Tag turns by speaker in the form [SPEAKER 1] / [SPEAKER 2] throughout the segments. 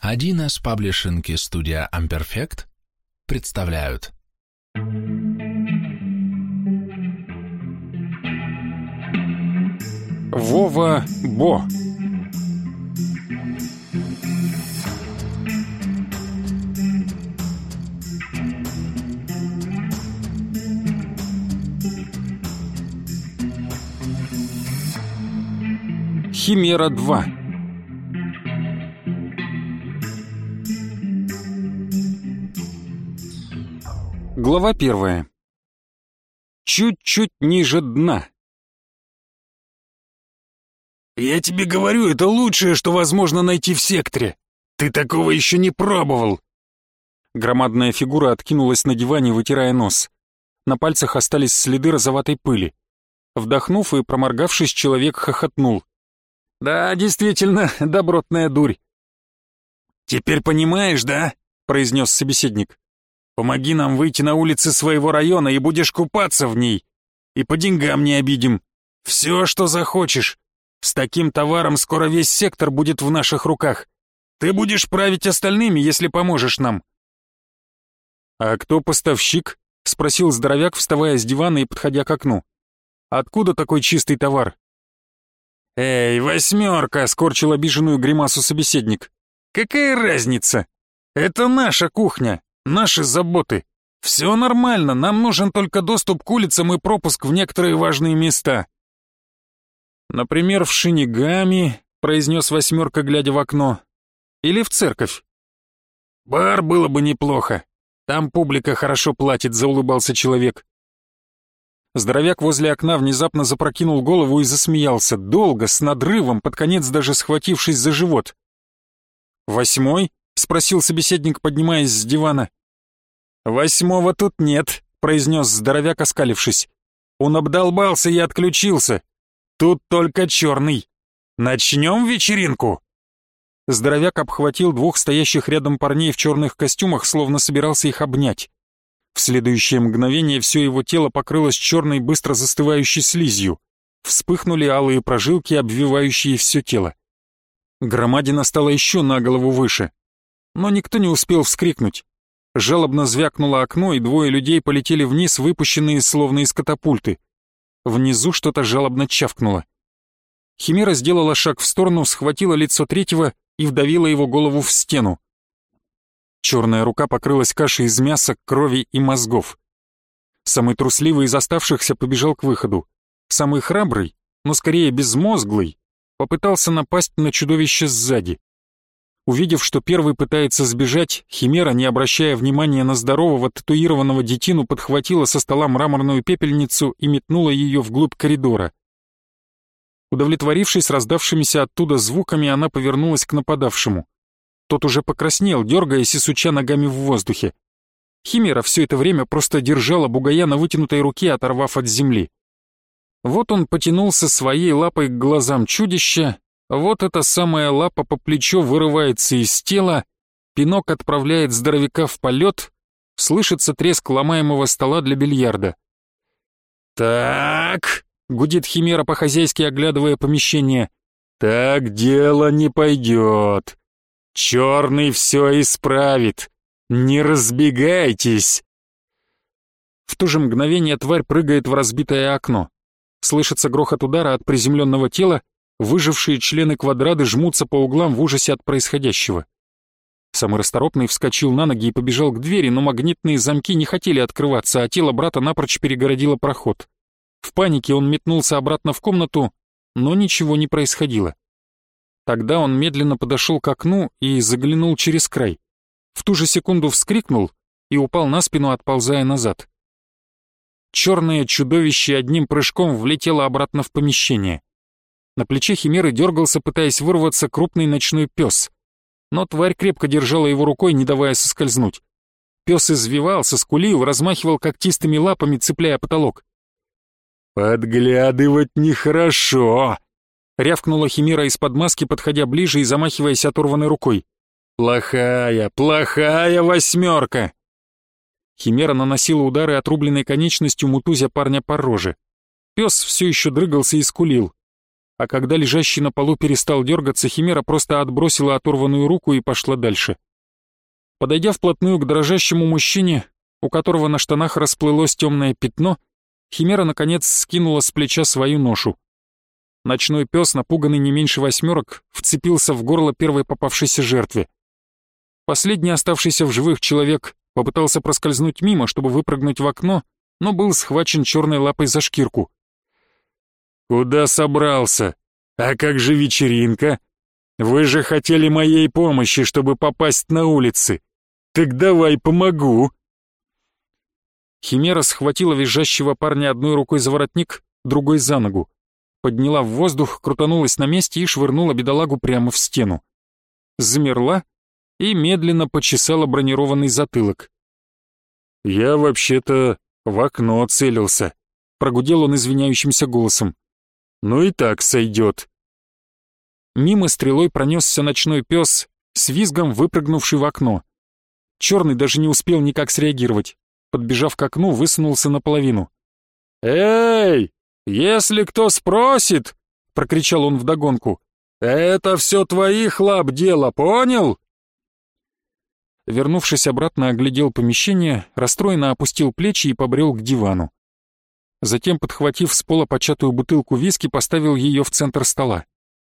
[SPEAKER 1] 1С паблишинг и студия Amperfect представляют.
[SPEAKER 2] Вова Бо. Химера 2. Глава 1. Чуть-чуть ниже дна.
[SPEAKER 3] «Я тебе говорю, это лучшее, что возможно найти в секторе. Ты такого еще не пробовал!»
[SPEAKER 2] Громадная фигура откинулась на диване, вытирая нос. На пальцах остались следы розоватой пыли. Вдохнув и проморгавшись, человек хохотнул. «Да, действительно, добротная дурь».
[SPEAKER 3] «Теперь понимаешь, да?» — произнес собеседник. «Помоги нам выйти на улицы своего района, и будешь купаться в ней. И по деньгам не обидим. Все, что захочешь. С таким товаром скоро весь сектор будет в наших руках. Ты будешь править остальными, если поможешь нам».
[SPEAKER 2] «А кто поставщик?» — спросил здоровяк, вставая с дивана и подходя к окну. «Откуда такой чистый товар?»
[SPEAKER 3] «Эй, восьмерка!» — скорчил обиженную гримасу собеседник. «Какая разница? Это наша кухня, наши заботы. Все нормально, нам нужен только доступ к улицам и пропуск в некоторые важные места».
[SPEAKER 2] «Например, в Шинигами», — произнес восьмерка, глядя в окно. «Или в церковь».
[SPEAKER 3] «Бар было бы неплохо. Там публика хорошо платит», — заулыбался человек.
[SPEAKER 2] Здоровяк возле окна внезапно запрокинул голову и засмеялся, долго, с надрывом, под конец даже схватившись за живот. «Восьмой?» — спросил собеседник, поднимаясь с дивана.
[SPEAKER 3] «Восьмого тут нет», — произнес здоровяк, оскалившись. «Он обдолбался и отключился. Тут только черный. Начнем вечеринку?»
[SPEAKER 2] Здоровяк обхватил двух стоящих рядом парней в черных костюмах, словно собирался их обнять. В следующее мгновение все его тело покрылось черной, быстро застывающей слизью. Вспыхнули алые прожилки, обвивающие все тело. Громадина стала еще на голову выше. Но никто не успел вскрикнуть. Жалобно звякнуло окно, и двое людей полетели вниз, выпущенные словно из катапульты. Внизу что-то жалобно чавкнуло. Химера сделала шаг в сторону, схватила лицо третьего и вдавила его голову в стену. Черная рука покрылась кашей из мяса, крови и мозгов. Самый трусливый из оставшихся побежал к выходу. Самый храбрый, но скорее безмозглый, попытался напасть на чудовище сзади. Увидев, что первый пытается сбежать, Химера, не обращая внимания на здорового татуированного детину, подхватила со стола мраморную пепельницу и метнула ее вглубь коридора. Удовлетворившись раздавшимися оттуда звуками, она повернулась к нападавшему. Тот уже покраснел, дергаясь и суча ногами в воздухе. Химера все это время просто держала бугая на вытянутой руке, оторвав от земли. Вот он потянулся своей лапой к глазам чудища, вот эта самая лапа по плечо вырывается из тела, пинок отправляет здоровяка в полет, слышится треск ломаемого стола для бильярда.
[SPEAKER 3] «Так», — гудит Химера, по-хозяйски оглядывая помещение, — «так дело не пойдет. Черный все исправит. Не разбегайтесь!»
[SPEAKER 2] В то же мгновение тварь прыгает в разбитое окно. Слышится грохот удара от приземленного тела, выжившие члены квадраты жмутся по углам в ужасе от происходящего. Самый расторопный вскочил на ноги и побежал к двери, но магнитные замки не хотели открываться, а тело брата напрочь перегородило проход. В панике он метнулся обратно в комнату, но ничего не происходило. Тогда он медленно подошел к окну и заглянул через край. В ту же секунду вскрикнул и упал на спину, отползая назад. Черное чудовище одним прыжком влетело обратно в помещение. На плече Химеры дергался, пытаясь вырваться, крупный ночной пес. Но тварь крепко держала его рукой, не давая соскользнуть. Пес извивался, скулил, размахивал когтистыми лапами, цепляя потолок.
[SPEAKER 3] «Подглядывать нехорошо!»
[SPEAKER 2] — рявкнула Химера из-под маски, подходя ближе и замахиваясь оторванной рукой.
[SPEAKER 3] «Плохая, плохая восьмерка!»
[SPEAKER 2] Химера наносила удары отрубленной конечностью, мутузя парня по роже. Пес все еще дрыгался и скулил. а когда лежащий на полу перестал дергаться, химера просто отбросила оторванную руку и пошла дальше. Подойдя вплотную к дрожащему мужчине, у которого на штанах расплылось темное пятно, химера наконец скинула с плеча свою ношу. Ночной пес, напуганный не меньше 8, вцепился в горло первой попавшейся жертве. Последний оставшийся в живых человек попытался проскользнуть мимо, чтобы выпрыгнуть в окно, но был схвачен черной лапой за шкирку. «Куда собрался? А как же вечеринка? Вы же хотели моей помощи, чтобы попасть на улицы. Так давай помогу!» Химера схватила визжащего парня одной рукой за воротник, другой за ногу. Подняла в воздух, крутанулась на месте и швырнула бедолагу прямо в стену. Замерла и медленно почесала бронированный затылок. «Я вообще-то в окно целился», — прогудел он извиняющимся голосом. «Ну и так сойдет». Мимо стрелой пронесся ночной пес, с визгом выпрыгнувший в окно. Черный даже не успел никак среагировать. Подбежав к окну, высунулся наполовину. «Эй, если кто спросит», — прокричал он вдогонку, — «это все твоих лап дело, понял?» Вернувшись обратно, оглядел помещение, расстроенно опустил плечи и побрел к дивану. Затем, подхватив с пола початую бутылку виски, поставил ее в центр стола.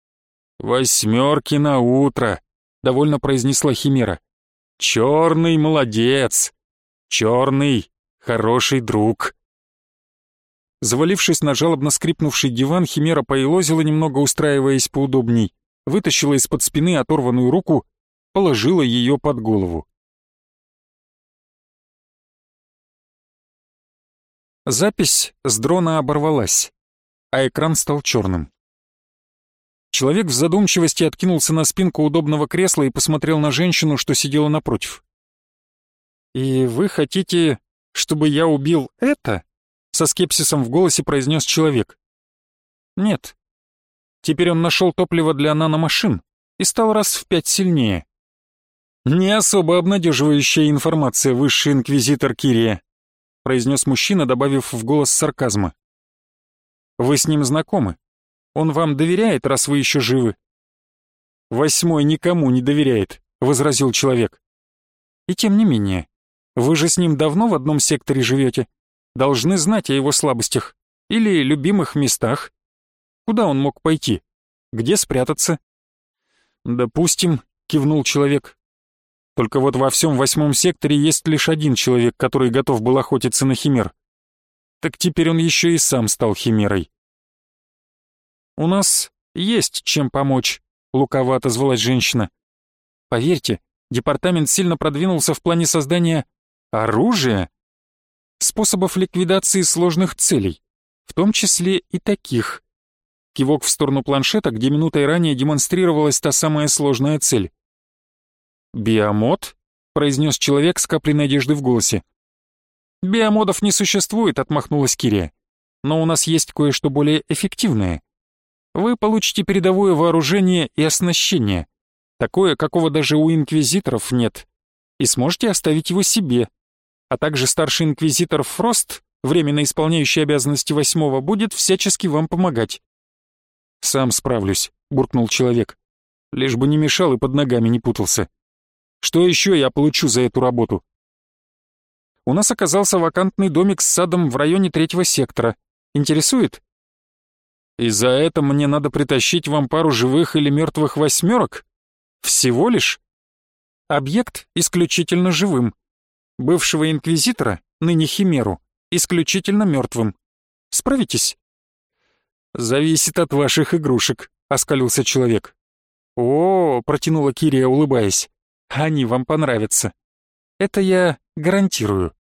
[SPEAKER 2] «8 на утро», — довольно произнесла химера. «Черный молодец! Черный хороший друг!» Завалившись на жалобно скрипнувший диван, химера поелозила немного, устраиваясь поудобней, вытащила из-под спины оторванную руку, положила ее под голову. Запись с дрона оборвалась, а экран стал черным. Человек в задумчивости откинулся на спинку удобного кресла и посмотрел на женщину, что сидела напротив. «И вы хотите, чтобы я убил это?» — со скепсисом в голосе произнес человек. «Нет. Теперь он нашел топливо для наномашин и стал раз в 5 сильнее». «Не особо обнадеживающая информация, высший инквизитор Кирия», — произнес мужчина, добавив в голос сарказма. «Вы с ним знакомы? Он вам доверяет, раз вы еще живы?» «8 никому не доверяет», — возразил человек. «И тем не менее, вы же с ним давно в одном секторе живете, должны знать о его слабостях или любимых местах. Куда он мог пойти? Где спрятаться?» «Допустим», — кивнул человек. «Только вот во всем 8 секторе есть лишь один человек, который готов был охотиться на химер. Так теперь он еще и сам стал химерой». «У нас есть чем помочь», — лукаво отозвалась женщина. «Поверьте, департамент сильно продвинулся в плане создания оружия, способов ликвидации сложных целей, в том числе и таких». Кивок в сторону планшета, где минутой ранее демонстрировалась та самая сложная цель. «Биомод?» — произнес человек с каплей надежды в голосе. «Биомодов не существует», — отмахнулась Кирия. «Но у нас есть кое-что более эффективное. Вы получите передовое вооружение и оснащение, такое, какого даже у инквизиторов нет, и сможете оставить его себе. А также старший инквизитор Фрост, временно исполняющий обязанности 8-го, будет всячески вам помогать». «Сам справлюсь», — буркнул человек. «Лишь бы не мешал и под ногами не путался. Что еще я получу за эту работу?» «У нас оказался вакантный домик с садом в районе 3-го сектора. Интересует?» «И за это мне надо притащить вам пару живых или мертвых 8? Всего лишь?» «Объект исключительно живым. Бывшего инквизитора, ныне химеру, исключительно мертвым. Справитесь?» «Зависит от ваших игрушек», — оскалился человек. «О, — протянула Кирия, улыбаясь, — они вам понравятся. Это я гарантирую».